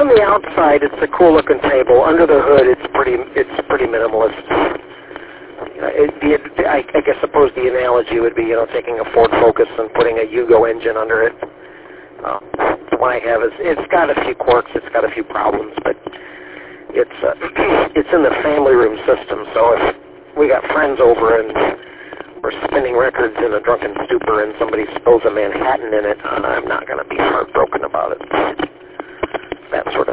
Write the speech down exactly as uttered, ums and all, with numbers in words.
on the outside, it's a cool-looking table. Under the hood, it's pretty it's pretty minimalist. Uh, it, the, I, I guess suppose the analogy would be, you know, taking a Ford Focus and putting a Yugo engine under it. Uh, the one I have is it's got a few quirks, it's got a few problems, but it's uh, it's in the family room system. So if we got friends over and we're spinning records in a drunken stupor and somebody spills a Manhattan in it, uh, I'm not going to be heartbroken about it. That sort of